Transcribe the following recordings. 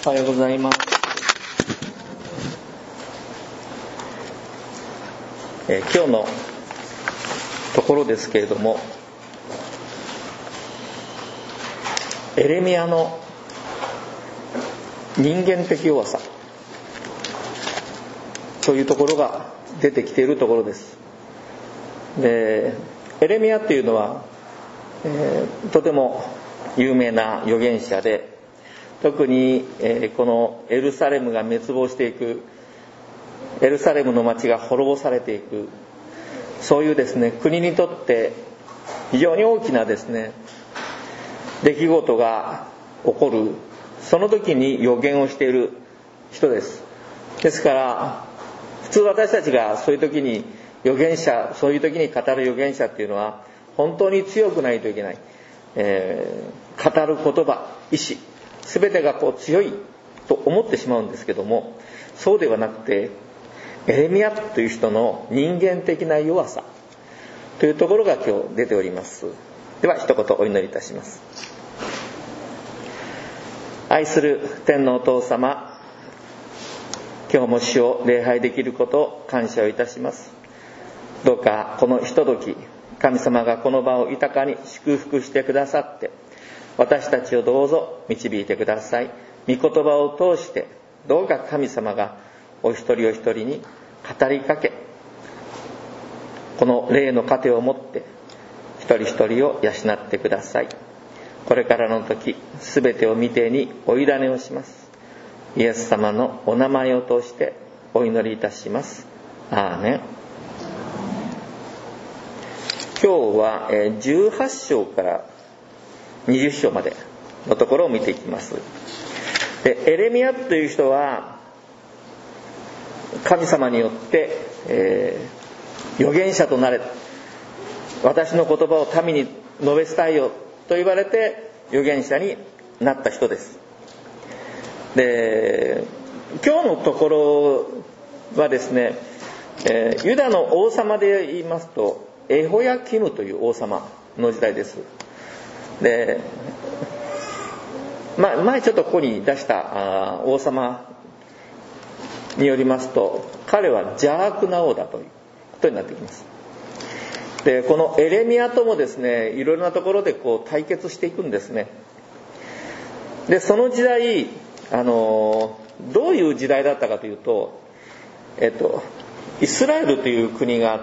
おはようございます。今日のところですけれども、エレミヤの人間的弱さというところが出てきているところです。で、エレミヤっていうのは、とても有名な預言者で、特に、このエルサレムが滅亡していく、エルサレムの町が滅ぼされていく、そういうですね、国にとって非常に大きなですね、出来事が起こる、その時に預言をしている人です。ですから普通私たちがそういう時に預言者、そういう時に語る預言者っていうのは本当に強くないといけない、語る言葉、意志、全てが強いと思ってしまうんですけども、そうではなくて、エレミヤという人の人間的な弱さというところが今日出ております。では一言お祈りいたします。愛する天のお父様、今日も主を礼拝できることを感謝をいたします。どうかこのひととき、神様がこの場を豊かに祝福してくださって、私たちをどうぞ導いてください。御言葉を通してどうか神様がお一人お一人に語りかけ、この霊の糧をもって一人一人を養ってください。これからの時、すべてを御手にお委ねをします。イエス様のお名前を通してお祈りいたします。アーメン。今日は18章から20章までのところを見ていきます。で、エレミヤという人は神様によって、預言者となれ、私の言葉を民に述べ伝えよと言われて預言者になった人です。で、今日のところはですね、ユダの王様で言いますとエホヤキムという王様の時代です。で、前ちょっとここに出した王様によりますと、彼は邪悪な王だということになってきます。で、このエレミヤともですね、いろいろなところで対決していくんですね。で、その時代、どういう時代だったかというと、イスラエルという国があって、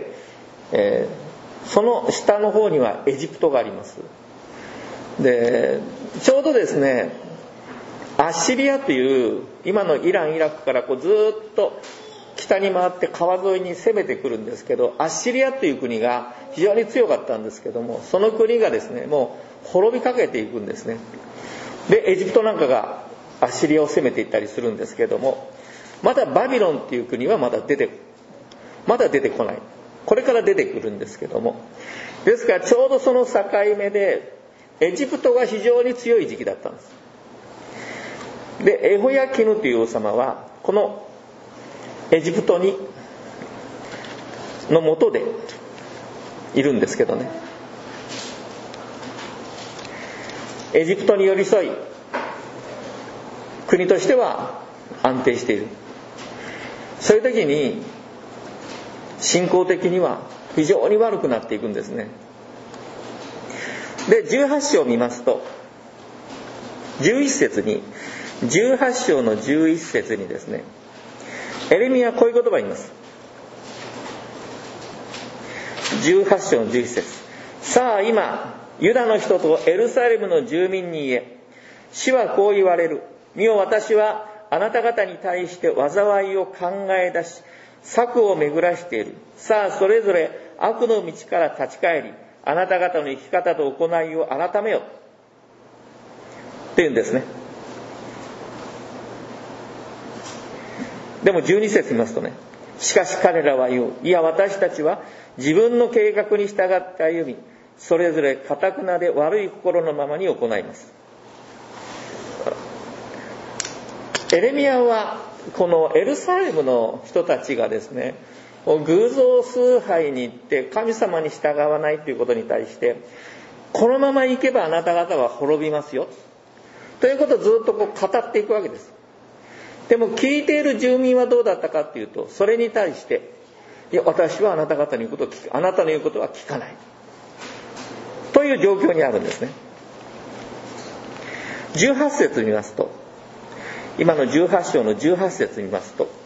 その下の方にはエジプトがあります。で、ちょうどですね、アッシリアという今のイラン・イラクからずっと北に回って川沿いに攻めてくるんですけど、アッシリアという国が非常に強かったんですけども、その国がですね、もう滅びかけていくんですね。で、エジプトなんかがアッシリアを攻めていったりするんですけども、まだバビロンっていう国はまだ出てこない。これから出てくるんですけども、ですからちょうどその境目でエジプトが非常に強い時期だったんです。で、エホヤキムという王様はこのエジプトの下でいるんですけどね、エジプトに寄り添い国としては安定している。そういう時に信仰的には非常に悪くなっていくんですね。で、18章を見ますと11節に、18章の11節にですね、エレミヤはこういう言葉を言います。18章の11節、さあ今ユダの人とエルサレムの住民に言え、主はこう言われる。見よ、私はあなた方に対して災いを考え出し、策を巡らしている。さあそれぞれ悪の道から立ち返り、あなた方の生き方と行いを改めよっていうんですね。でも12節見ますとね、しかし彼らは言う。いや、私たちは自分の計画に従って歩み、それぞれ堅くなで悪い心のままに行います。エレミヤはこのエルサレムの人たちがですね、偶像崇拝に行って神様に従わないということに対して、このまま行けばあなた方は滅びますよ、 ということをずっとこう語っていくわけです。でも聞いている住民はどうだったかっていうと、それに対して、いや私はあなた方の言うことを聞く、あなたの言うことは聞かないという状況にあるんですね。18節見ますと、今の18章の18節見ますと、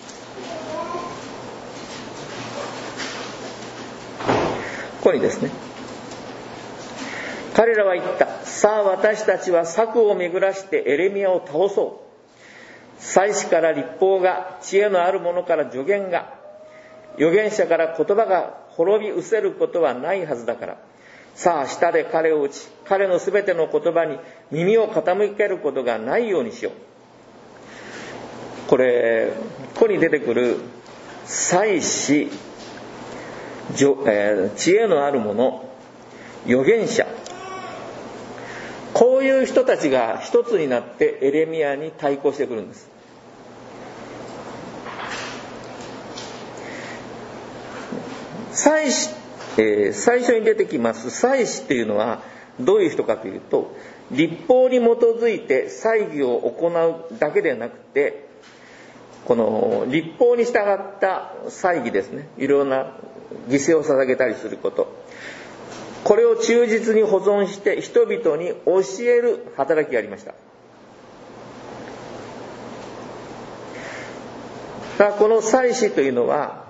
ここにですね、彼らは言った。さあ私たちは策を巡らしてエレミヤを倒そう。祭司から律法が、知恵のある者から助言が、預言者から言葉が滅び失せることはないはずだから、さあ舌で彼を打ち、彼のすべての言葉に耳を傾けることがないようにしよう。ここに出てくる祭司、知恵のある者、預言者、こういう人たちが一つになってエレミヤに対抗してくるんです。最初に出てきます祭司というのはどういう人かというと、律法に基づいて祭儀を行うだけではなくて、この律法に従った祭儀ですね、いろんな犠牲を捧げたりすること、これを忠実に保存して人々に教える働きがありました。この祭司というのは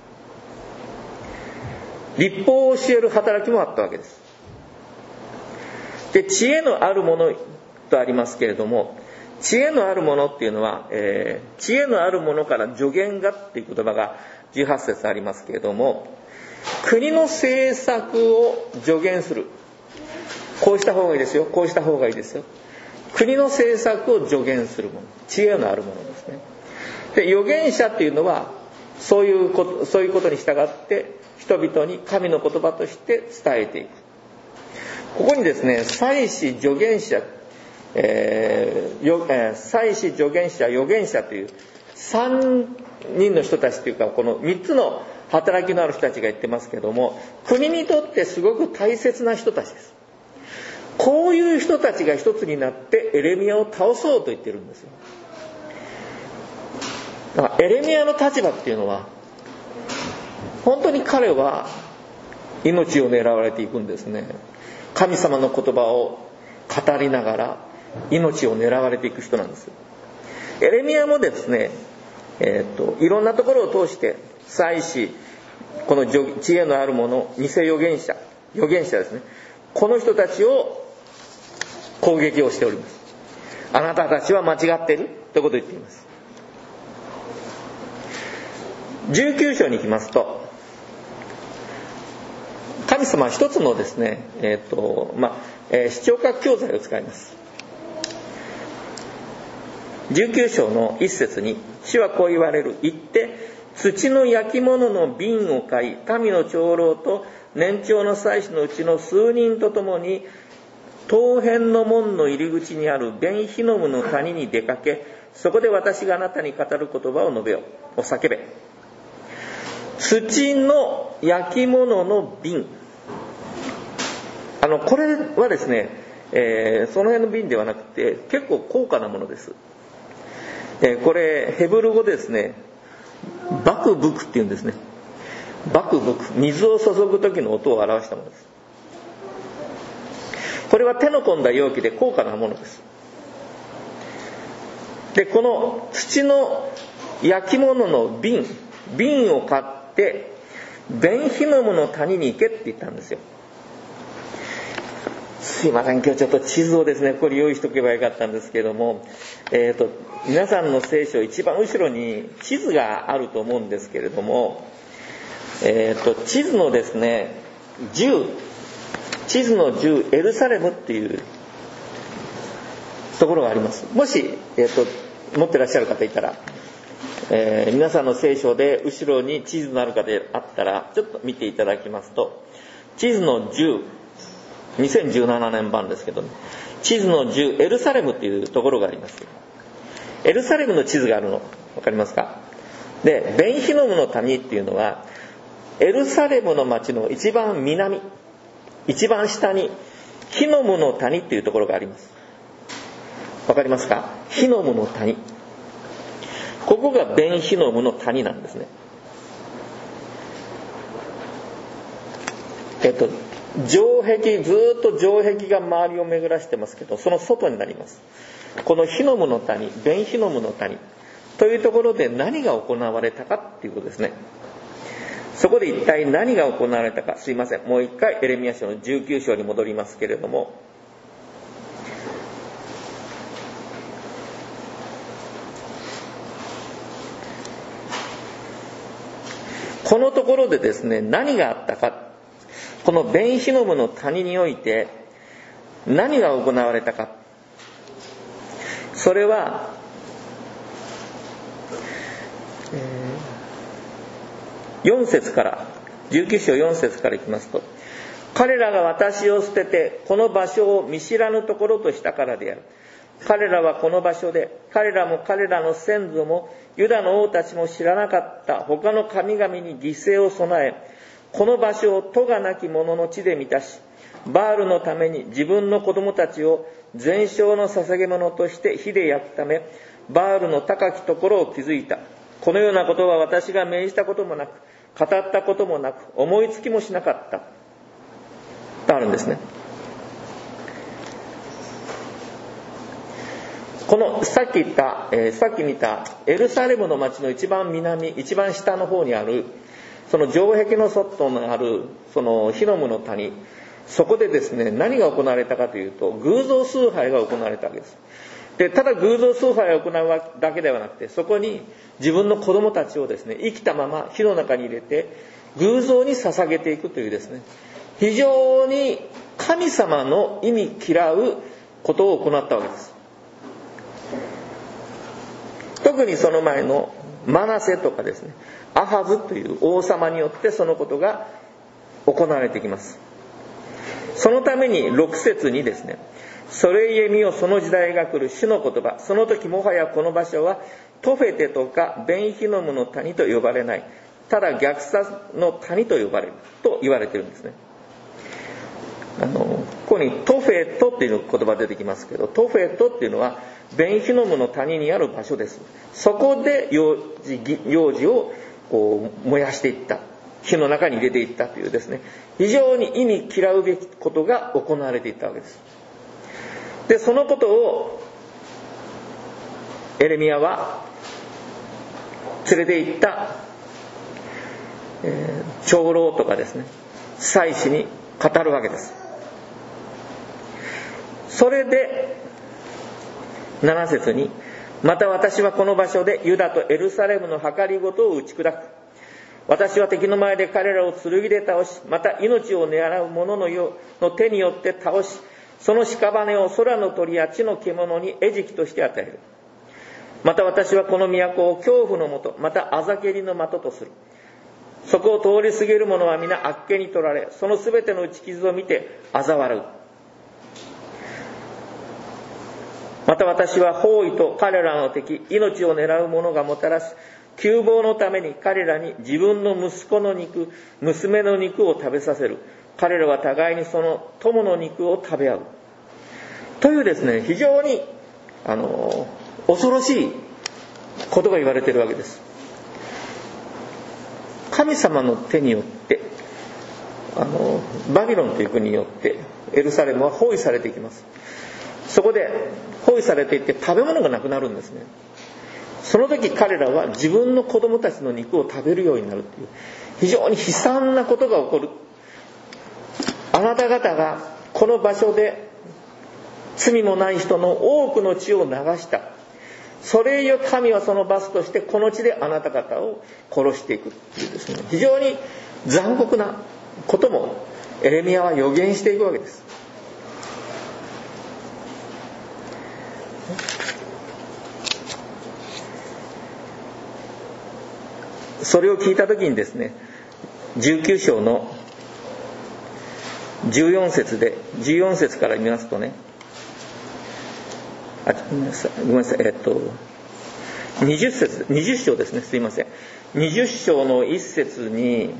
律法を教える働きもあったわけです。で、知恵のあるものとありますけれども、知恵のあるものっていうのは、知恵のあるものから助言がっていう言葉が18節ありますけれども、国の政策を助言する。こうした方がいいですよ、こうした方がいいですよ。国の政策を助言するもの、知恵のあるものですね。で、預言者っていうのはそういうことに従って人々に神の言葉として伝えていく。ここにですね、祭司、助言者、祭司、助言者、預言者という3人の人たちというか、この3つの働きのある人たちが言ってますけども、国にとってすごく大切な人たちです。こういう人たちが一つになってエレミヤを倒そうと言ってるんですよ。だからエレミヤの立場っていうのは、本当に彼は命を狙われていくんですね。神様の言葉を語りながら命を狙われていく人なんです。エレミヤもですね、いろんなところを通して祭司、この知恵のある者、偽預言者ですね、この人たちを攻撃をしております。あなたたちは間違っているということを言っています。19章に行きますと、神様は一つのですね、視聴覚教材を使います。19章の一節に、主はこう言われる。言って、土の焼き物の瓶を買い、民の長老と年長の祭司のうちの数人と共に、東辺の門の入り口にあるベンヒノムの谷に出かけ、そこで私があなたに語る言葉を述べよう。叫べ。土の焼き物の瓶。これはですね、その辺の瓶ではなくて結構高価なものです。これヘブル語でですね、バクブクっていうんですね。バクブク、水を注ぐ時の音を表したものです。これは手の込んだ容器で高価なものです。で、この土の焼き物の瓶を買ってベンヒノムの谷に行けって言ったんですよ。すいません、今日ちょっと地図をですね、これ用意しとけばよかったんですけども、皆さんの聖書一番後ろに地図があると思うんですけれども、地図のですね、地図の10エルサレムっていうところがあります。もし、持ってらっしゃる方いたら、皆さんの聖書で後ろに地図のある方であったらちょっと見ていただきますと、地図の10、2017年版ですけど、ね、地図の10エルサレムっていうところがあります。エルサレムの地図があるの分かりますか？で、ベンヒノムの谷っていうのはエルサレムの町の一番南、一番下にヒノムの谷っていうところがあります。 わかりますか？ヒノムの谷。ここがベンヒノムの谷なんですね。城壁、ずっと城壁が周りを巡らしてますけど、その外になります。このヒノムの谷、ベンヒノムの谷というところで何が行われたかっていうことですね。そこで一体何が行われたか、すいません、もう一回エレミヤ書の19章に戻りますけれども、このところでですね、何があったか、このベンヒノムの谷において何が行われたか、それは、4節から19章4節からいきますと、彼らが私を捨ててこの場所を見知らぬところとしたからである。彼らはこの場所で、彼らも彼らの先祖もユダの王たちも知らなかった他の神々に犠牲を備え、この場所を咎なき者の地で満たし、バールのために自分の子供たちを全焼の捧げ物として火で焼くため、バールの高きところを築いた。このようなことは私が命じたこともなく、語ったこともなく、思いつきもしなかったとあるんですね。このさっき見たエルサレムの町の一番南、一番下の方にあるその城壁の外にあるそのヒノムの谷、そこでですね、何が行われたかというと、偶像崇拝が行われたわけです。で、ただ偶像崇拝を行うだけではなくて、そこに自分の子供たちをですね、生きたまま火の中に入れて偶像に捧げていくというですね、非常に神様の忌み嫌うことを行ったわけです。特にその前のマナセとかですね、アハズという王様によってそのことが行われてきます。そのために6節にですね、それゆえ見よ、その時代が来る、主の言葉、その時もはやこの場所はトフェテとかベンヒノムの谷と呼ばれない、ただ虐殺の谷と呼ばれると言われているんですね。ここにトフェトっていう言葉出てきますけど、トフェトっていうのはベンヒノムの谷にある場所です。そこで幼児をこう燃やしていった、火の中に入れていったというですね、非常に忌み嫌うべきことが行われていったわけです。で、そのことをエレミヤは連れて行った長老とかですね、祭司に語るわけです。それで7節に、また私はこの場所でユダとエルサレムの計りごとを打ち砕く。私は敵の前で彼らを剣で倒し、また命を狙う者の手によって倒し、その屍を空の鳥や地の獣に餌食として与える。また私はこの都を恐怖のもと、またあざけりの的とする。そこを通り過ぎる者は皆あっけに取られ、そのすべての打ち傷を見て嘲笑う。また私は包囲と彼らの敵、命を狙う者がもたらす窮乏のために彼らに自分の息子の肉、娘の肉を食べさせる。彼らは互いにその友の肉を食べ合う。というですね、非常に恐ろしいことが言われているわけです。神様の手によってバビロンという国によってエルサレムは包囲されていきます。そこで包囲されていって食べ物がなくなるんですね。その時彼らは自分の子供たちの肉を食べるようになるという非常に悲惨なことが起こる。あなた方がこの場所で罪もない人の多くの血を流した。それゆえ神はその罰としてこの地であなた方を殺していくっていうですね、非常に残酷なこともエレミヤは予言していくわけです。それを聞いた時にですね、19章の14節から見ますとね、ごめんなさい、20章ですね、すいません。20章の1節に、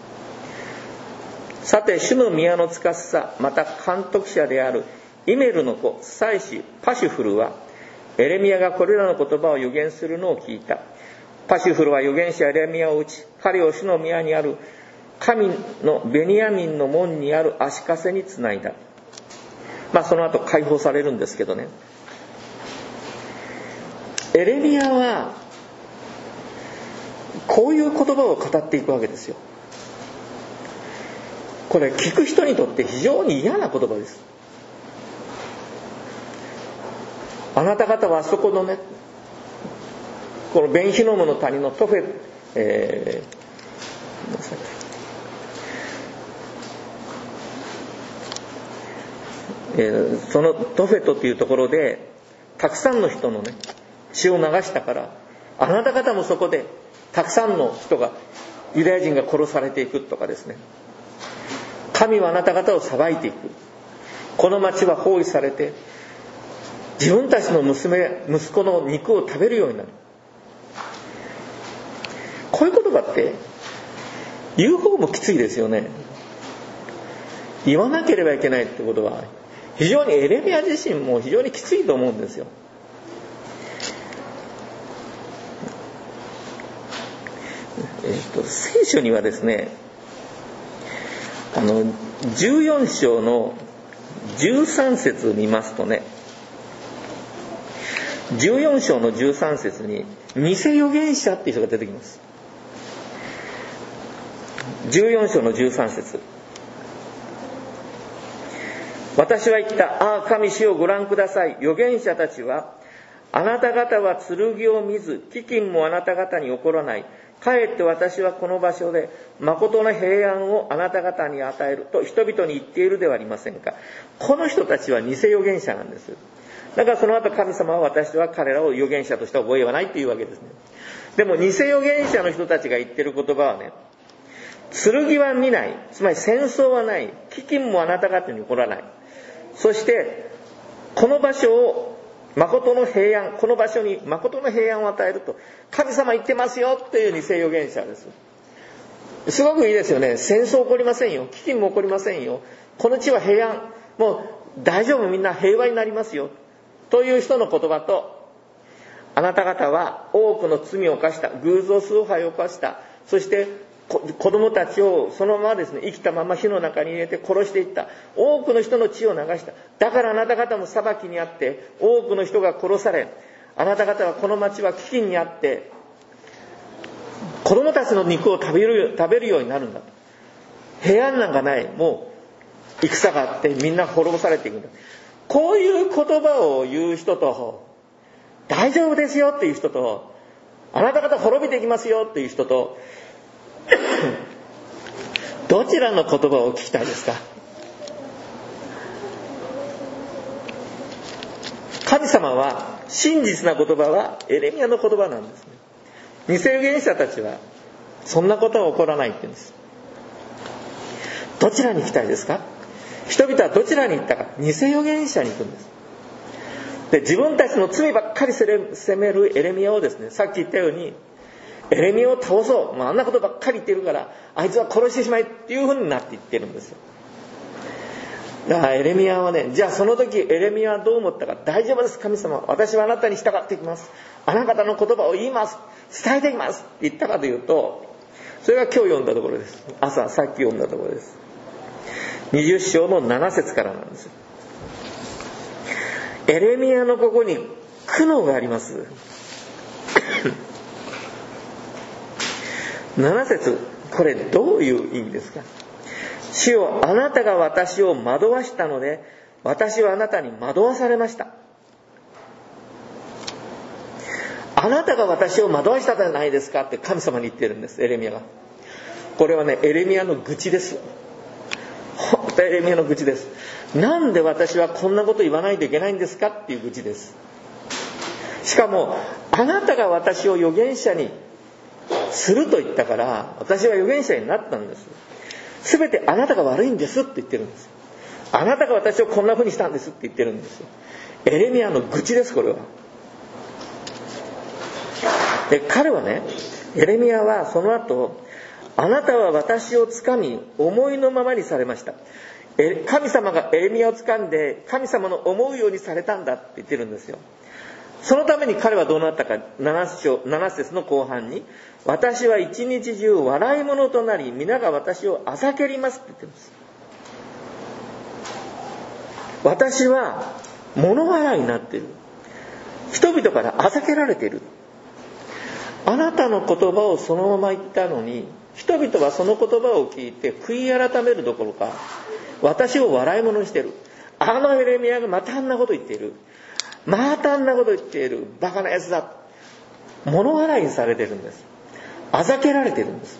さて主の宮の司、また監督者であるイメルの子祭司パシュフルはエレミヤがこれらの言葉を預言するのを聞いた。パシュフルは預言者エレミヤを撃ち、彼を主の宮にある神のベニヤミンの門にある足かせにつないだ。その後解放されるんですけどね、エレミヤはこういう言葉を語っていくわけですよ。これ聞く人にとって非常に嫌な言葉です。あなた方はあそこのね、このベンヒノムの谷のトフェ、そのトフェトというところでたくさんの人のね血を流したから、あなた方もそこでたくさんの人がユダヤ人が殺されていくとかですね、神はあなた方を裁いていく、この町は包囲されて自分たちの息子の肉を食べるようになる。こういう言葉って言う方もきついですよね。言わなければいけないってことは非常にエレミヤ自身も非常にきついと思うんですよ。聖書にはですね、14章の13節を見ますとね、14章の13節に偽預言者っていう人が出てきます。14章の13節、私は言った。ああ、神主をご覧ください。預言者たちは、あなた方は剣を見ず、飢饉もあなた方に起こらない。かえって私はこの場所で誠の平安をあなた方に与えると人々に言っているではありませんか。この人たちは偽預言者なんです。だからその後神様は、私は彼らを預言者として覚えはないというわけですね。でも偽預言者の人たちが言ってる言葉はね、剣は見ない、つまり戦争はない、飢饉もあなた方に起こらない、そしてこの場所を誠の平安、この場所に誠の平安を与えると神様言ってますよっていう偽預言者です。すごくいいですよね。戦争起こりませんよ、飢饉も起こりませんよ、この地は平安、もう大丈夫、みんな平和になりますよという人の言葉と、あなた方は多くの罪を犯した、偶像崇拝を犯した、そして子供たちをそのままですね、生きたまま火の中に入れて殺していった、多くの人の血を流した。だからあなた方も裁きにあって多くの人が殺され、あなた方はこの町は飢饉にあって子供たちの肉を食べるようになるんだと。平安なんかない、もう戦があってみんな滅ぼされていくんだ。こういう言葉を言う人と、大丈夫ですよっていう人と、あなた方滅びていきますよっていう人と、どちらの言葉を聞きたいですか。神様は真実な言葉はエレミヤの言葉なんですね。偽預言者たちはそんなことは起こらないって言うんです。どちらに行きたいですか。人々はどちらに行ったか、偽預言者に行くんです。で、自分たちの罪ばっかり責めるエレミヤをですね、さっき言ったようにエレミヤを倒そう、あんなことばっかり言ってるからあいつは殺してしまえっていう風になって言ってるんですよ。だからエレミヤはね、じゃあその時エレミヤはどう思ったか。大丈夫です、神様、私はあなたに従っていきます、あなたの言葉を言います、伝えていきますって言ったかというと、それが今日読んだところです。さっき読んだところです。20章の7節からなんです。エレミヤのここに苦悩があります7節、これどういう意味ですか。主よ、あなたが私を惑わしたので私はあなたに惑わされました。あなたが私を惑わしたじゃないですかって神様に言ってるんです、エレミヤが。これはね、エレミヤの愚痴です。本当エレミヤの愚痴です。なんで私はこんなこと言わないといけないんですかっていう愚痴です。しかもあなたが私を預言者にすると言ったから私は預言者になったんです。すべてあなたが悪いんですって言ってるんです。あなたが私をこんな風にしたんですって言ってるんですよ。エレミヤの愚痴です、これは。で、彼はね、エレミヤはその後、あなたは私を掴み思いのままにされました。神様がエレミヤを掴んで神様の思うようにされたんだって言ってるんですよ。 そのために彼はどうなったか、7節の後半に、私は一日中笑い者となり、皆が私をあざけりますって言ってるんです。私は物笑いになっている。人々からあざけられている。あなたの言葉をそのまま言ったのに、人々はその言葉を聞いて悔い改めるどころか、私を笑い物にしている。あのエレミヤがまたあんなこと言っている。またあんなこと言っている。バカなやつだ。物笑いにされているんです。あざけられているんです。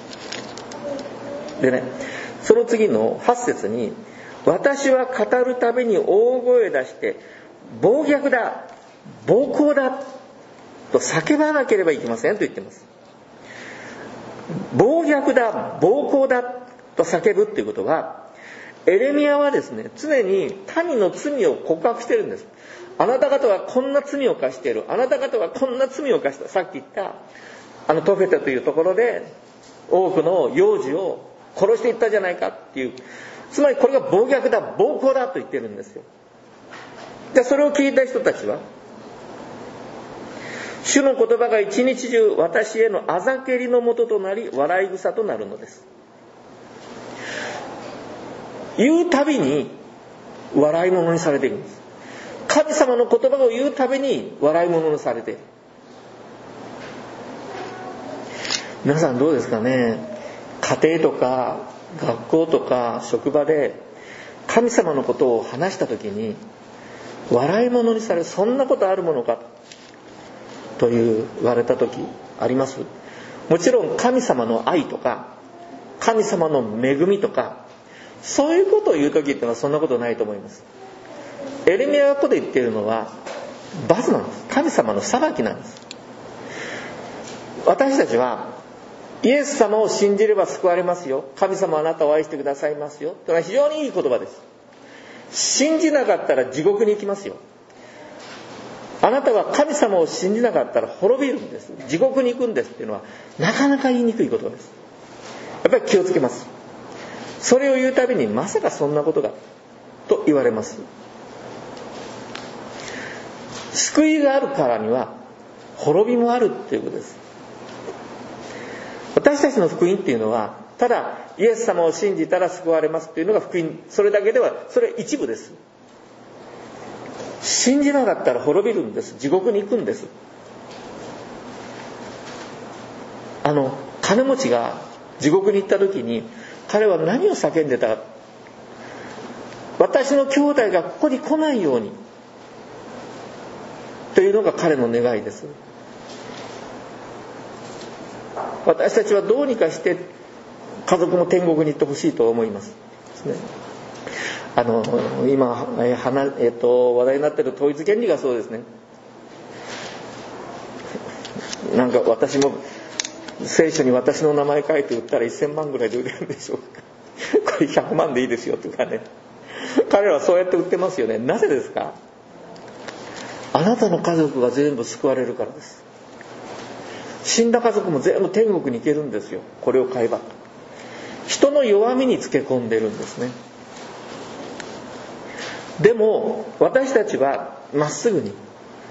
でね、その次の8節に、私は語るたびに大声出して、暴虐だ、暴行だと叫ばなければいけませんと言っています。暴虐だ、暴行だと叫ぶっていうことは、エレミヤはですね、常に民の罪を告白してるんです。あなた方はこんな罪を犯している。あなた方はこんな罪を犯した。さっき言ったトフェテというところで多くの幼児を殺していったじゃないかっていう、つまりこれが暴虐だ、暴行だと言ってるんですよ。でそれを聞いた人たちは、主の言葉が一日中私へのあざけりのもととなり、笑い草となるのです。言うたびに笑い物にされているんです。神様の言葉を言うたびに笑い物にされている。皆さんどうですかね。家庭とか学校とか職場で神様のことを話したときに笑い物にされる、そんなことあるものかと言われたときあります。もちろん神様の愛とか神様の恵みとかそういうことを言うときっていうのはそんなことないと思います。エレミヤがここで言っているのは罰なんです。神様の裁きなんです。私たちはイエス様を信じれば救われますよ、神様あなたを愛してくださいますよというのは非常にいい言葉です。信じなかったら地獄に行きますよ。あなたは神様を信じなかったら滅びるんです、地獄に行くんですっていうのはなかなか言いにくい言葉です。やっぱり気をつけます。それを言うたびにまさかそんなことがと言われます。救いがあるからには滅びもあるっていうことです。私たちの福音っていうのはただイエス様を信じたら救われますっていうのが福音、それだけではそれ一部です。信じなかったら滅びるんです、地獄に行くんです。金持ちが地獄に行った時に彼は何を叫んでた？私の兄弟がここに来ないようにというのが彼の願いです。私たちはどうにかして家族も天国に行ってほしいと思います。今、話題になっている統一原理がそうですね。なんか私も聖書に私の名前書いて売ったら1000万ぐらいで売れるんでしょうか。これ100万でいいですよとかね。彼らはそうやって売ってますよね。なぜですか？あなたの家族が全部救われるからです。死んだ家族も全部天国に行けるんですよ、これを買えば。人の弱みにつけ込んでるんですね。でも私たちはまっすぐに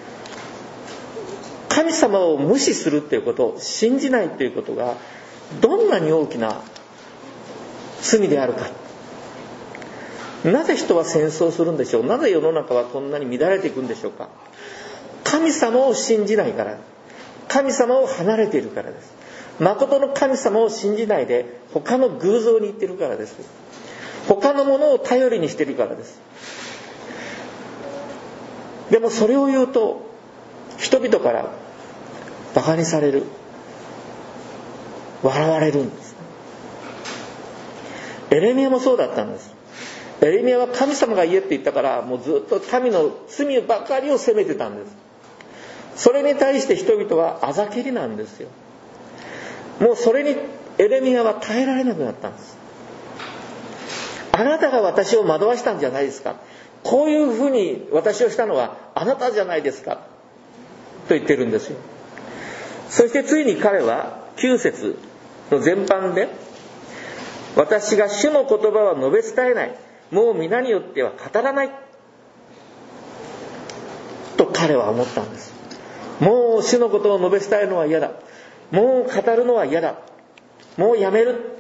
神様を無視するっていうこと、信じないっていうことがどんなに大きな罪であるか。なぜ人は戦争するんでしょう。なぜ世の中はこんなに乱れていくんでしょうか。神様を信じないから、神様を離れているからです。誠の神様を信じないで他の偶像に行っているからです。他のものを頼りにしているからです。でもそれを言うと人々からバカにされる、笑われるんです。エレミヤもそうだったんです。エレミヤは神様が言えって言ったからもうずっと民の罪ばかりを責めてたんです。それに対して人々はあざけりなんですよ。もうそれにエレミヤは耐えられなくなったんです。あなたが私を惑わしたんじゃないですか、こういうふうに私をしたのはあなたじゃないですかと言ってるんですよ。そしてついに彼は9節の前半で、私が主の言葉は述べ伝えない、もう皆によっては語らないと語彼は思ったんです。もう主のことを述べ伝えるのは嫌だ、もう語るのは嫌だ、もうやめる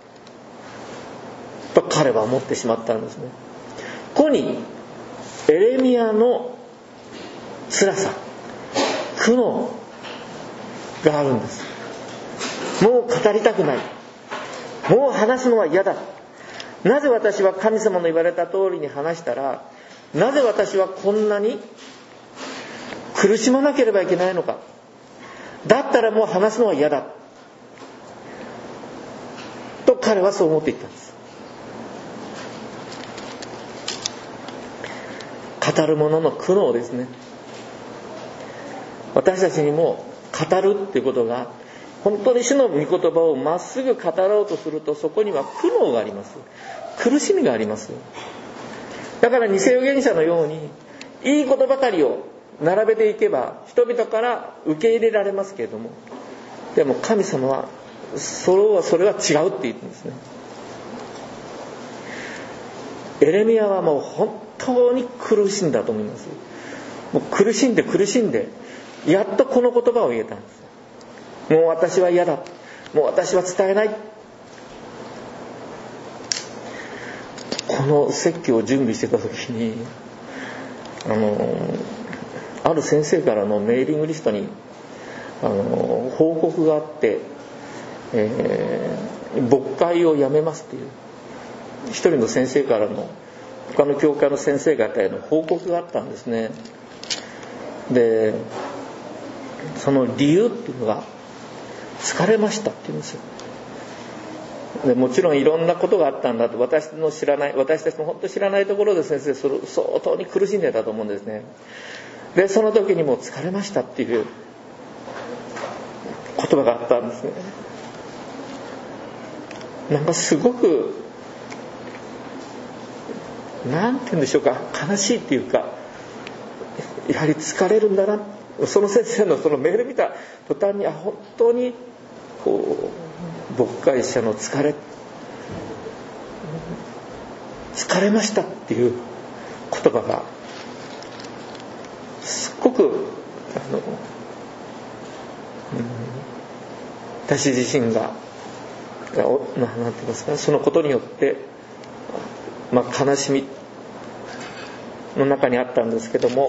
と彼は思ってしまったんですね。ここにエレミヤの辛さ、苦悩があるんです。もう語りたくない、もう話すのは嫌だ、なぜ私は神様の言われた通りに話したら、なぜ私はこんなに苦しまなければいけないのか、だったらもう話すのは嫌だと彼はそう思っていったんです。語る者の苦悩ですね。私たちにも語るっていうことが、本当に主の御言葉をまっすぐ語ろうとすると、そこには苦悩があります。苦しみがあります。だから偽預言者のようにいいことばかりを並べていけば人々から受け入れられますけれども、でも神様はそれは違うって言うんですね。エレミヤはもう本当に苦しんだと思います。もう苦しんでやっとこの言葉を言えたんです。もう私は嫌だ、もう私は伝えない。この説教を準備してた時にある先生からのメーリングリストに報告があって、牧会をやめますっていう一人の先生からの、他の教会の先生方への報告があったんですね。でその理由っていうのが疲れましたって言うんですよ。でもちろんいろんなことがあったんだと、私たちの本当に知らないところで先生相当に苦しんでたと思うんですね。でその時にもう疲れましたっていう言葉があったんですね。なんかすごくなんて言うんでしょうか、悲しいっていうか、やはり疲れるんだな。その先生のそのメール見た途端に、本当に牧会者の疲れましたっていう言葉がすっごく私自身がなんて言いますか、そのことによって、悲しみの中にあったんですけども、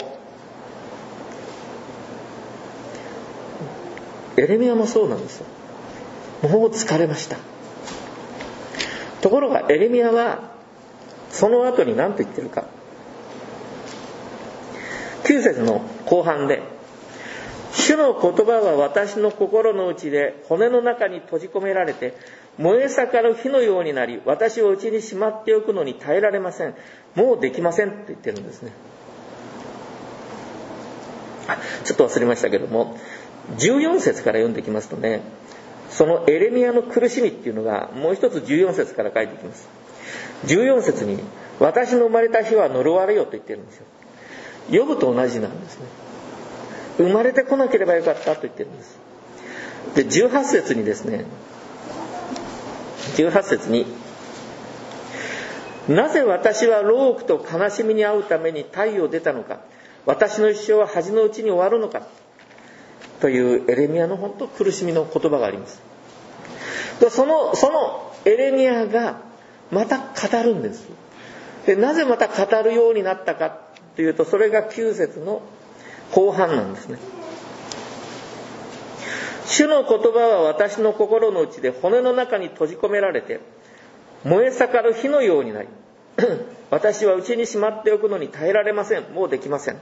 エレミヤもそうなんですよ。もう疲れました。ところがエレミヤはその後に何と言ってるか。9節の後半で、主の言葉は私の心の内で骨の中に閉じ込められて燃え盛る火のようになり、私を内にしまっておくのに耐えられません、もうできませんって言ってるんですね。ちょっと忘れましたけども、14節から読んできますとね、そのエレミヤの苦しみっていうのがもう一つ14節から書いてきます。14節に、私の生まれた日は呪われよと言ってるんですよ。ヨブと同じなんですね。生まれてこなければよかったと言ってるんです。で18節にですね、なぜ私は労苦と悲しみに遭うために太陽出たのか、私の一生は恥のうちに終わるのかというエレミヤの本当苦しみの言葉があります。でそのエレミヤがまた語るんです。でなぜまた語るようになったかというと、それが9節の後半なんですね。主の言葉は私の心の内で骨の中に閉じ込められて燃え盛る火のようになり私は内にしまっておくのに耐えられません、もうできません。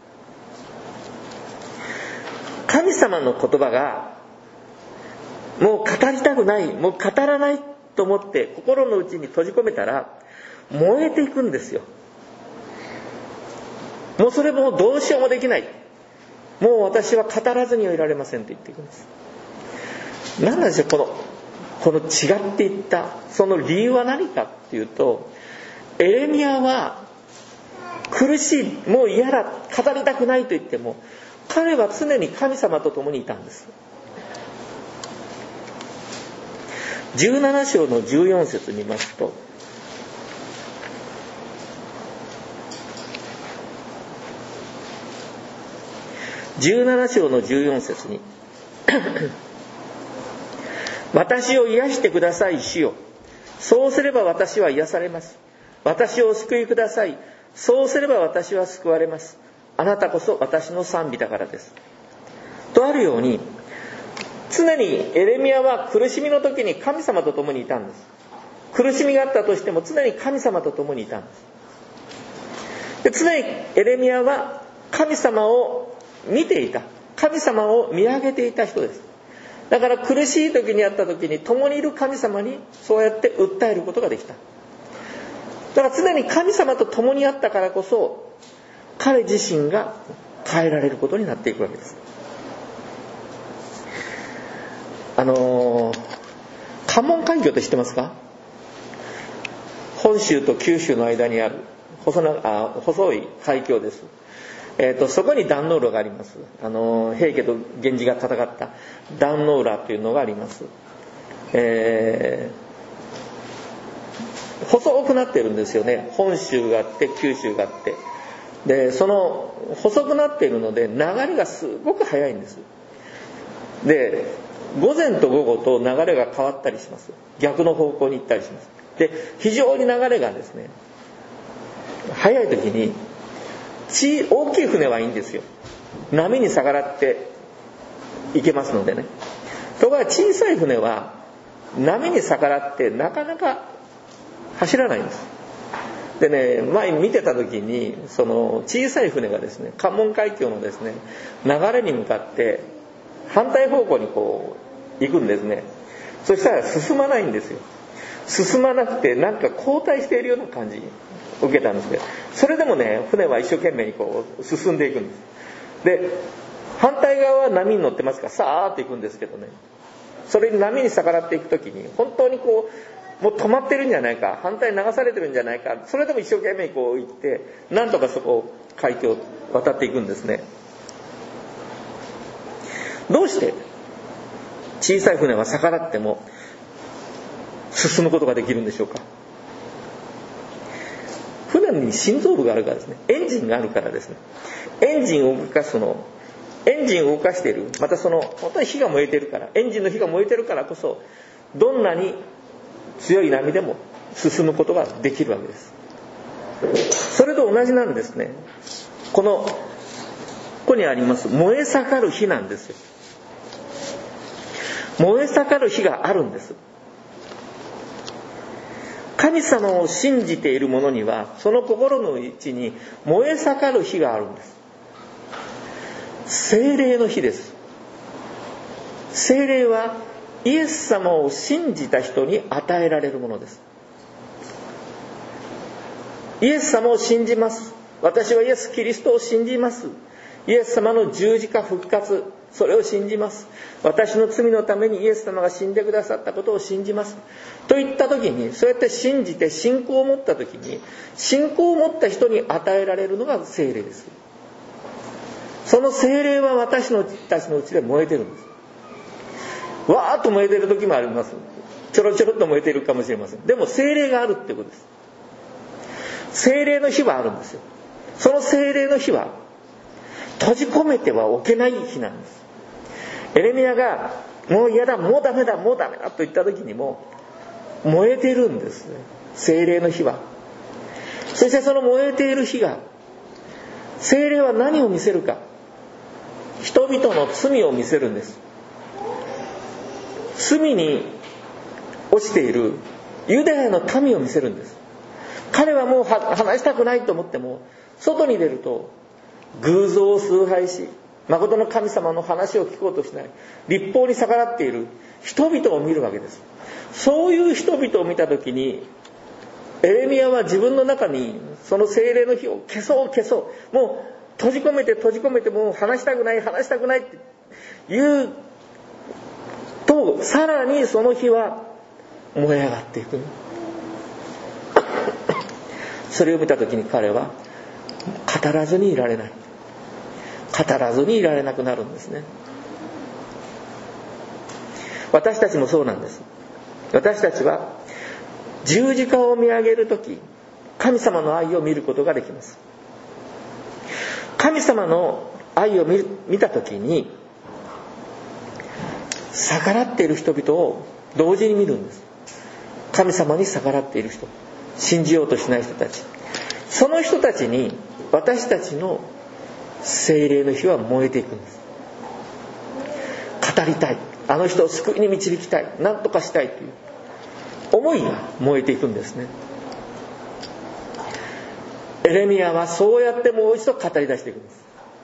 神様の言葉がもう語りたくない、もう語らないと思って心の内に閉じ込めたら燃えていくんですよ。もうそれもどうしようもできない、もう私は語らずにはいられませんと言っていくんです。何なんでしょう、この違っていったその理由は何かっていうと、エレミヤは苦しい、もう嫌だ、語りたくないと言っても彼は常に神様と共にいたんです。17章の14節見ますと、 17章の14節に私を癒してください主よ、そうすれば私は癒されます。私をお救いください、そうすれば私は救われます。あなたこそ私の賛美だからです。とあるように、常にエレミヤは苦しみの時に神様と共にいたんです。苦しみがあったとしても常に神様と共にいたんです。で、常にエレミヤは神様を見ていた、神様を見上げていた人です。だから苦しい時にあった時に共にいる神様にそうやって訴えることができた。だから常に神様と共にあったからこそ彼自身が変えられることになっていくわけです。関門海峡って知ってますか？本州と九州の間にある細い海峡です。そこに壇ノ浦があります。平家と源氏が戦った壇ノ浦というのがあります。細くなってるんですよね。本州があって九州があって、でその細くなっているので流れがすごく速いんです。で午前と午後と流れが変わったりします。逆の方向に行ったりします。で非常に流れがですね速い時に大きい船はいいんですよ。波に逆らって行けますのでね。ところが小さい船は波に逆らってなかなか走らないんです。でね、前見てた時にその小さい船がですね、関門海峡のですね流れに向かって反対方向にこう行くんですね。そしたら進まないんですよ。進まなくてなんか後退しているような感じを受けたんですけど、それでもね船は一生懸命にこう進んでいくんです。で反対側は波に乗ってますからさーっと行くんですけどね、それに波に逆らっていく時に本当にこうもう止まってるんじゃないか、反対に流されてるんじゃないか、それでも一生懸命こう行ってなんとかそこを海峡を渡っていくんですね。どうして小さい船は逆らっても進むことができるんでしょうか？船に心臓部があるからですね。エンジンがあるからですね。エンジンを動かすの、エンジンを動かしている、またその本当に火が燃えているから、エンジンの火が燃えているからこそどんなに強い波でも進むことができるわけです。それと同じなんですね。ここにあります燃え盛る火なんですよ。燃え盛る火があるんです。神様を信じている者にはその心の内に燃え盛る火があるんです。聖霊の火です。聖霊はイエス様を信じた人に与えられるものです。イエス様を信じます。私はイエス・キリストを信じます。イエス様の十字架復活、それを信じます。私の罪のためにイエス様が死んでくださったことを信じますといった時に、そうやって信じて信仰を持った時に、信仰を持った人に与えられるのが聖霊です。その聖霊は私たちのうちで燃えてるんです。わーっと燃えてる時もあります。ちょろちょろっと燃えているかもしれません。でも聖霊があるってことです。聖霊の火はあるんですよ。その聖霊の火は閉じ込めてはおけない火なんです。エレミヤがもう嫌だ、もうダメだ、もうダメだと言った時にも燃えてるんですね、聖霊の火は。そしてその燃えている火が、聖霊は何を見せるか、人々の罪を見せるんです。罪に落ちているユダヤの民を見せるんです。彼はもう話したくないと思っても外に出ると偶像を崇拝し、誠の神様の話を聞こうとしない、律法に逆らっている人々を見るわけです。そういう人々を見た時にエレミヤは自分の中にその聖霊の火を消そう、もう閉じ込めてもう話したくないって言うと、さらにその火は燃え上がっていく。それを見た時に彼は語らずにいられない、語らずにいられなくなるんですね。私たちもそうなんです。私たちは十字架を見上げるとき、神様の愛を見ることができます。神様の愛を見た時に逆らっている人々を同時に見るんです。神様に逆らっている人、信じようとしない人たち、その人たちに私たちの聖霊の火は燃えていくんです。語りたい、あの人を救いに導きたい、何とかしたいという思いが燃えていくんですね。エレミヤはそうやってもう一度語り出していくんです。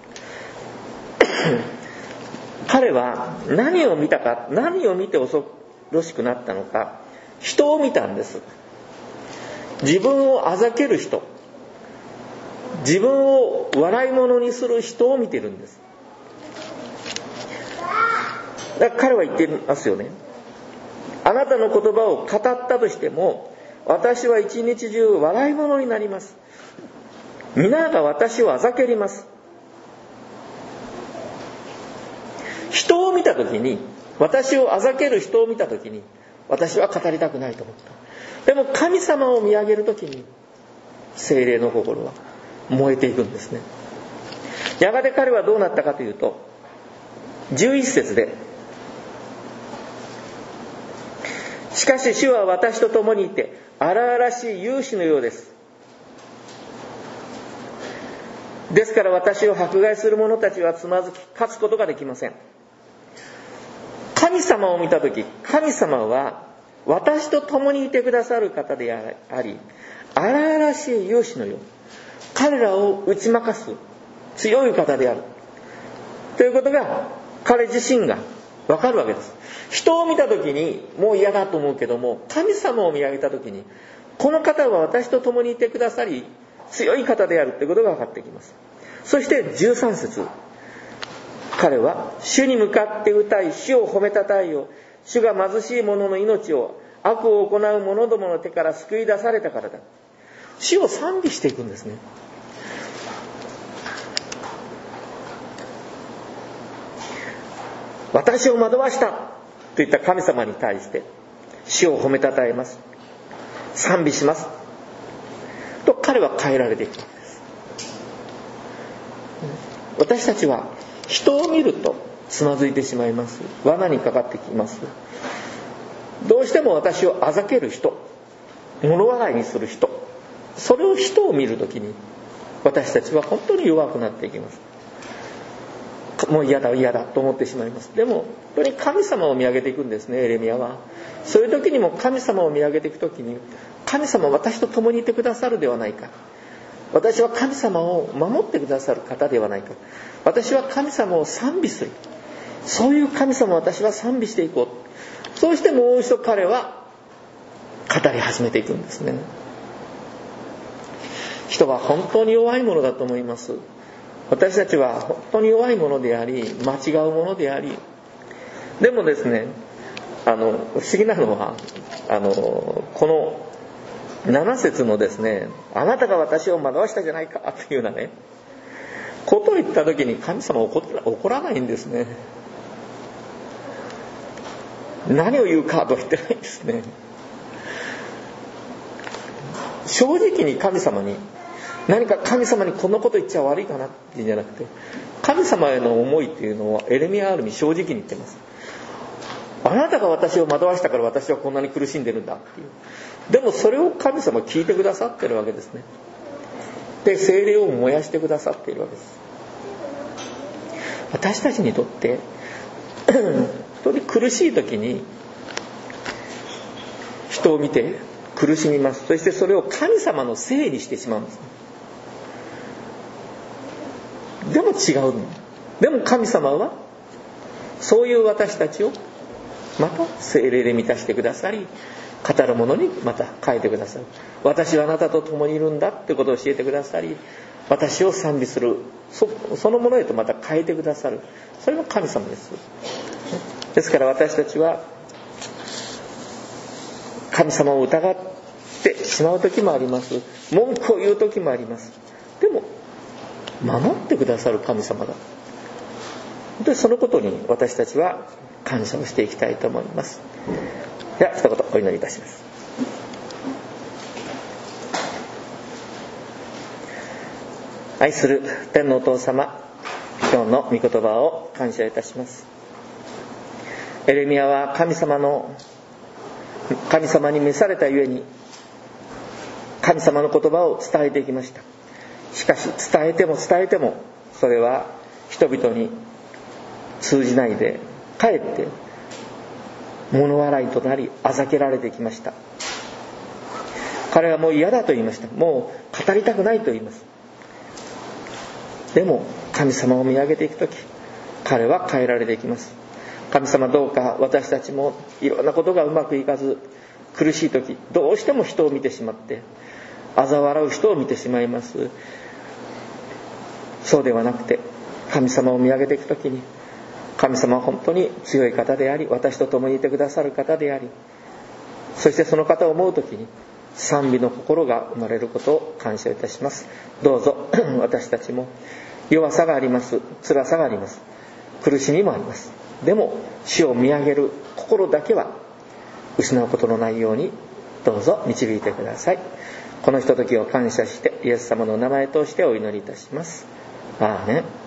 彼は何を見たか、何を見て恐ろしくなったのか、人を見たんです。自分をあざける人、自分を笑い物にする人を見ているんです。だから彼は言ってますよね。あなたの言葉を語ったとしても、私は一日中笑い物になります。皆が私をあざけります。人を見たときに、私をあざける人を見たときに、私は語りたくないと思った。でも神様を見上げるときに、聖霊の心は燃えていくんですね。やがて彼はどうなったかというと、11節で、しかし主は私と共にいて、荒々しい勇士のようです。ですから私を迫害する者たちはつまずき、勝つことができません。神様を見たとき、神様は私と共にいてくださる方であり、荒々しい勇士のよう、彼らを打ち負かす強い方であるということが彼自身が分かるわけです。人を見たときにもう嫌だと思うけども、神様を見上げたときに、この方は私と共にいてくださり強い方であるということが分かってきます。そして13節、彼は主に向かって歌い、主を褒めたたえよ。主が貧しい者の命を、悪を行う者どもの手から救い出されたからだ。主を賛美していくんですね。私を惑わしたといった神様に対して主を褒めたたえます、賛美しますと彼は変えられていくわけです。私たちは人を見るとつまずいてしまいます。罠にかかってきます。どうしても私をあざける人、物笑いにする人、それを人を見るときに私たちは本当に弱くなっていきます。もう嫌だと思ってしまいます。でも本当に神様を見上げていくんですね、エレミヤは。そういう時にも神様を見上げていく時に、神様は私と共にいてくださるではないか、私は神様を守ってくださる方ではないか、私は神様を賛美する、そういう神様を私は賛美していこう、そうしてもう一度彼は語り始めていくんですね。人は本当に弱いものだと思います。私たちは本当に弱いものであり、間違うものであり、でもですね、不思議なのはこの7節のですね、あなたが私を惑わしたじゃないかというようなねことを言った時に神様は怒らないんですね。何を言うかとは言ってないんですね。正直に神様に、何か神様にこんなこと言っちゃ悪いかなっていうんじゃなくて、神様への思いっていうのはエレミヤはある意味正直に言ってます。あなたが私を惑わしたから私はこんなに苦しんでるんだっていう。でもそれを神様は聞いてくださってるわけですね。で、聖霊を燃やしてくださっているわけです。私たちにとって本当に苦しい時に人を見て苦しみます。そしてそれを神様のせいにしてしまうんです。でも違う。でも神様はそういう私たちをまた聖霊で満たしてくださり、語るものにまた変えてくださる。私はあなたと共にいるんだってことを教えてくださり、私を賛美する そのものへとまた変えてくださる。それも神様です。ですから私たちは神様を疑ってしまう時もあります。文句を言う時もあります。でも守ってくださる神様だ。本当にそのことに私たちは感謝をしていきたいと思います。では一言お祈りいたします。愛する天のお父様、今今日の御言葉を感謝いたします。エレミヤは神様に召されたゆえに神様の言葉を伝えていきました。しかし伝えてもそれは人々に通じないで、かえって物笑いとなりあざけられてきました。彼はもう嫌だと言いました。もう語りたくないと言います。でも神様を見上げていくとき、彼は変えられていきます。神様、どうか私たちもいろんなことがうまくいかず苦しいとき、どうしても人を見てしまって嘲笑う人を見てしまいます。そうではなくて、神様を見上げていくときに、神様は本当に強い方であり、私と共にいてくださる方であり、そしてその方を思うときに賛美の心が生まれることを感謝いたします。どうぞ私たちも弱さがあります、辛さがあります、苦しみもあります。でも主を見上げる心だけは失うことのないようにどうぞ導いてください。このひとときを感謝してイエス様の名前を通してお祈りいたします。アーメン。